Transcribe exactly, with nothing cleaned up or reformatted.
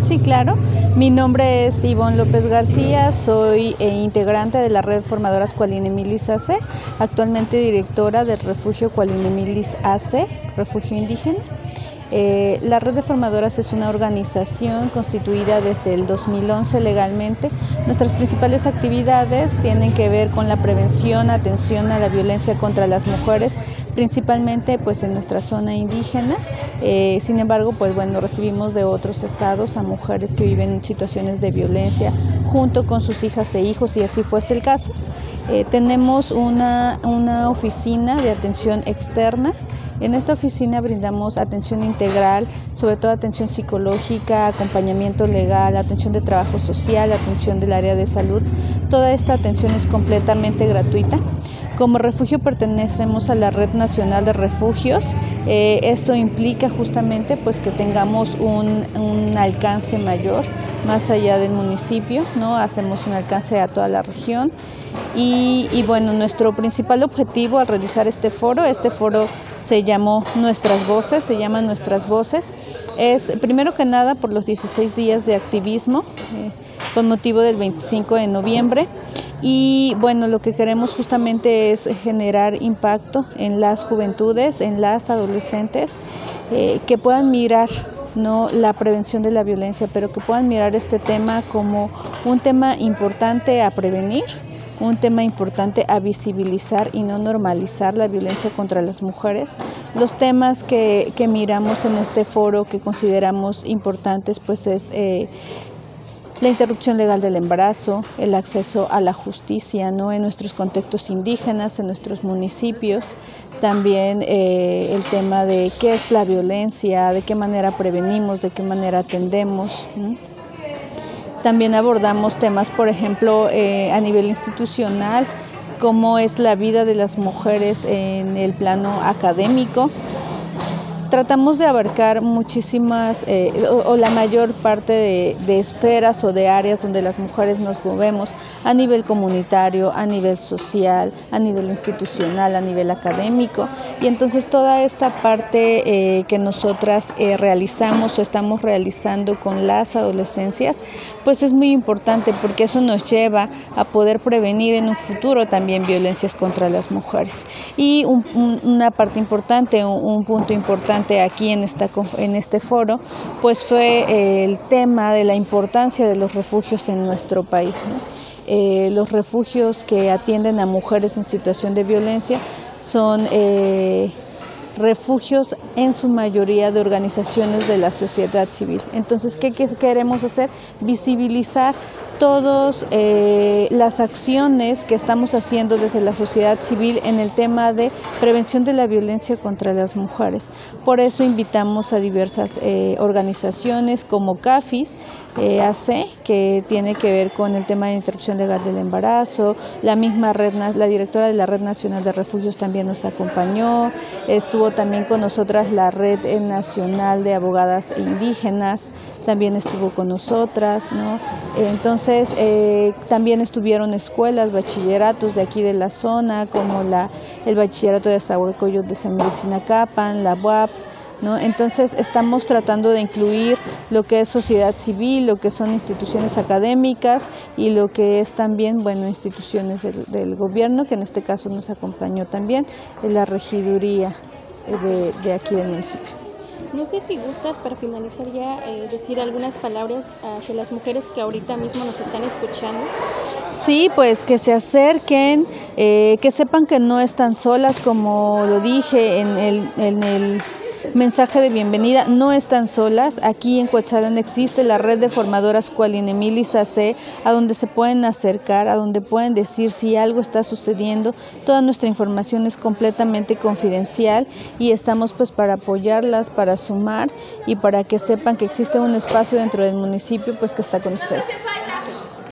Sí, claro. Mi nombre es Ivonne López García, soy eh, integrante de la red de formadoras Cualinemilis A C, actualmente directora del refugio Cualinemilis A C, refugio indígena. Eh, la red de formadoras es una organización constituida desde el dos mil once legalmente. Nuestras principales actividades tienen que ver con la prevención, atención a la violencia contra las mujeres, principalmente pues en nuestra zona indígena. Eh, sin embargo, pues bueno, recibimos de otros estados a mujeres que viven en situaciones de violencia junto con sus hijas e hijos, si así fuese el caso. Eh, tenemos una, una oficina de atención externa. En esta oficina brindamos atención integral, sobre todo atención psicológica, acompañamiento legal, atención de trabajo social, atención del área de salud. Toda esta atención es completamente gratuita. Como refugio pertenecemos a la Red Nacional de Refugios. Eh, esto implica justamente pues, que tengamos un, un alcance mayor, más allá del municipio, ¿no? Hacemos un alcance a toda la región. Y, y bueno, nuestro principal objetivo al realizar este foro, este foro se llamó Nuestras Voces, se llama Nuestras Voces, es primero que nada por los dieciséis días de activismo, eh, con motivo del veinticinco de noviembre. Y bueno, lo que queremos justamente es generar impacto en las juventudes, en las adolescentes, eh, que puedan mirar no la prevención de la violencia, pero que puedan mirar este tema como un tema importante a prevenir, un tema importante a visibilizar y no normalizar la violencia contra las mujeres. Los temas que, que miramos en este foro que consideramos importantes pues es eh, la interrupción legal del embarazo, el acceso a la justicia, ¿no? En nuestros contextos indígenas, en nuestros municipios, también eh, el tema de qué es la violencia, de qué manera prevenimos, de qué manera atendemos, ¿no? También abordamos temas, por ejemplo, eh, a nivel institucional, cómo es la vida de las mujeres en el plano académico. Tratamos de abarcar muchísimas eh, o, o la mayor parte de, de esferas o de áreas donde las mujeres nos movemos a nivel comunitario, a nivel social, a nivel institucional, a nivel académico. Y entonces toda esta parte eh, que nosotras eh, realizamos o estamos realizando con las adolescencias, pues es muy importante porque eso nos lleva a poder prevenir en un futuro también violencias contra las mujeres. Y un, un, una parte importante, un, un punto importante aquí en, esta, en este foro, pues fue eh, el tema de la importancia de los refugios en nuestro país, ¿no? Eh, los refugios que atienden a mujeres en situación de violencia son eh, refugios en su mayoría de organizaciones de la sociedad civil. Entonces, ¿qué, qué queremos hacer? Visibilizar todas eh, las acciones que estamos haciendo desde la sociedad civil en el tema de prevención de la violencia contra las mujeres. Por eso invitamos a diversas eh, organizaciones como CAFIS, eh, A C, que tiene que ver con el tema de interrupción legal del embarazo. La misma red, la directora de la Red Nacional de Refugios también nos acompañó. Estuvo también con nosotras la Red Nacional de Abogadas Indígenas, también estuvo con nosotras, ¿no? Entonces, eh, también estuvieron escuelas, bachilleratos de aquí de la zona, como la, el bachillerato de Zahualcoyot de San Miguel Sinacapan, la U A P, ¿no? Entonces, estamos tratando de incluir lo que es sociedad civil, lo que son instituciones académicas y lo que es también, bueno, instituciones del, del gobierno, que en este caso nos acompañó también en la regiduría de, de aquí del municipio. No sé si gustas, para finalizar ya, eh, decir algunas palabras hacia las mujeres que ahorita mismo nos están escuchando. Sí, pues que se acerquen, eh, que sepan que no están solas, como lo dije en el, en el mensaje de bienvenida, no están solas. Aquí en Cuetzalan existe la red de formadoras Cualinemilis A C, a donde se pueden acercar, a donde pueden decir si algo está sucediendo. Toda nuestra información es completamente confidencial y estamos pues para apoyarlas, para sumar y para que sepan que existe un espacio dentro del municipio pues que está con ustedes.